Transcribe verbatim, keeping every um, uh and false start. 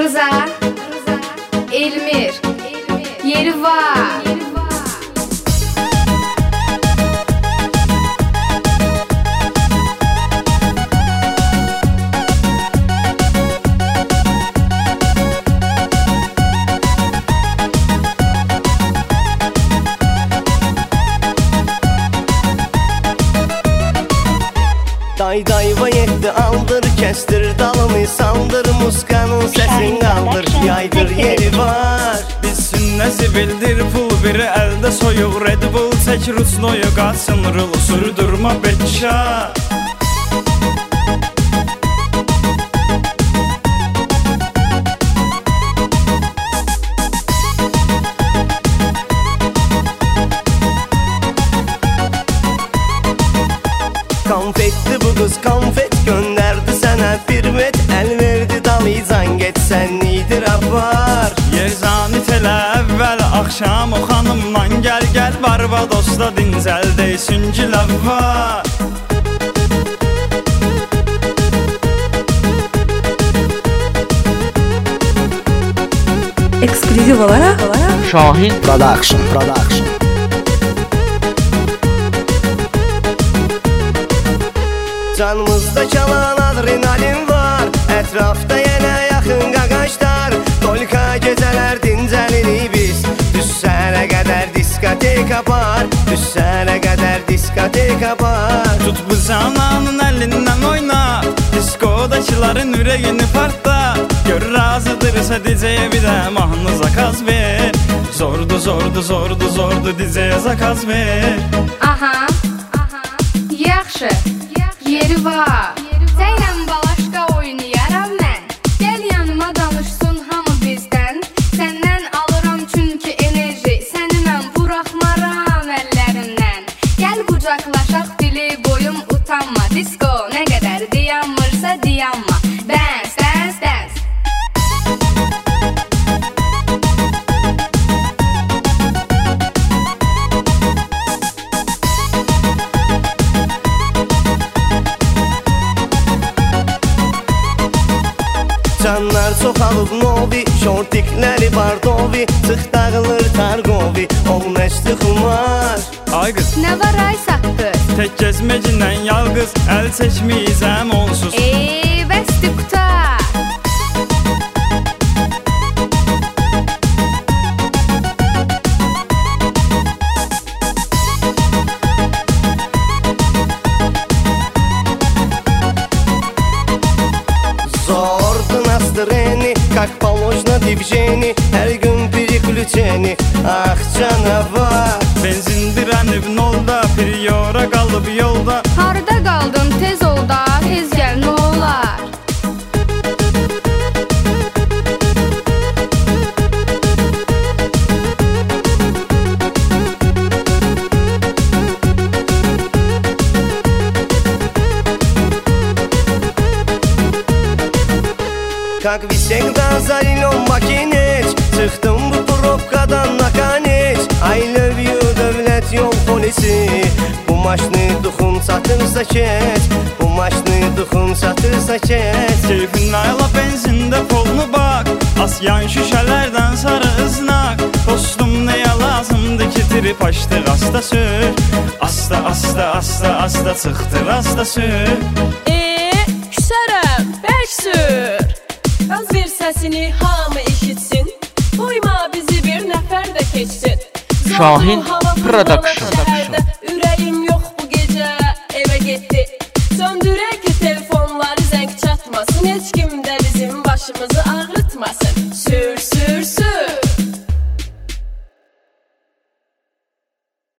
Rıza, Elmir, yeri var. Day dayva yetti aldır, kestir dalını saldır, muskanın sesini kaldır, yaydır yeri var. Bilsin nesi bildir pul biri elde soyuq, Red Bull çək Rusnoyu qaçsın rul, sürdürmə bekşa. Konfetti bu kız konfet, gönderdi sana bir met, el verdi dalıcan geç sen iyidir apar. Yerzanit elə əvvəl axşam o xanımdan gəl gəl, Barbadosda dincəl deysin giləv var. Eksklüziv olarak Şahin Production Production Canımızda çalan adrenalin var, etrafta yenə yaxın qaqaşlar, Tolka gecələr dincəlirik biz, düşsənə qədər diskoteka var, düşsənə qədər diskoteka var. Tut bu zananın əlindən oyna, diskodakıların ürəyini partla, gör razıdırsa D J'yə bir də mahnı zakaz ver. Zordu zordu zordu zordu D J'yə zakaz ver. Aha, yaxşı, yeri var. Səylən balaşqa oynayaram mən, gəl yanıma danışsın hamı bizdən. Səndən alıram çünki enerji, səni mən buraxmaram əllərimdən. Gəl qucaqlaşaq dili boyum utanma, disko nə qədər dayanmırsa dayanma. Dance, dance, dance. Canlar çoxalıb novi, şortikləri bardovi, çıx dağılır targovi, ol nəşdi xumar. Ay qız, Nə var ay saqqız? tək gəzməcindən yalqız, əl çəkməyəcəm onsuz. Eee, bəsdi qutar. Zordu nastreni, как положено divjeni, hər gün priключeni, ah canavar. Benzindirənib nolda, priora qalıb yolda. Harda qaldın tez ol da, tez gəl nə olar? Как всегда за рулем makineç, çıxdım bu probkadan nakaneç. I love you dövlət yol polisi, bu maşını duxun satırsa keç, bu maşını duxun satırsa keç. Keyfin ayla benzində polunu bak, asyan şüşələrdən sarı ıznak. Dostum nəyə lazımdır ki trip açdıq asta sür, asta asta asta asta çıxdır asta sür. Eee, küsərəm, bək sür. Qaz ver səsini hamı eşitsin, qoyma bizi bir nəfər də keçsin. Şahin Zorlu hava Production. fırlanan şəhərdə, ürəyim yox bu gecə evə getdi. Söndürək ki telefonları zəng çatmasın, heç kim də bizim başımızı ağrıtmasın. Sür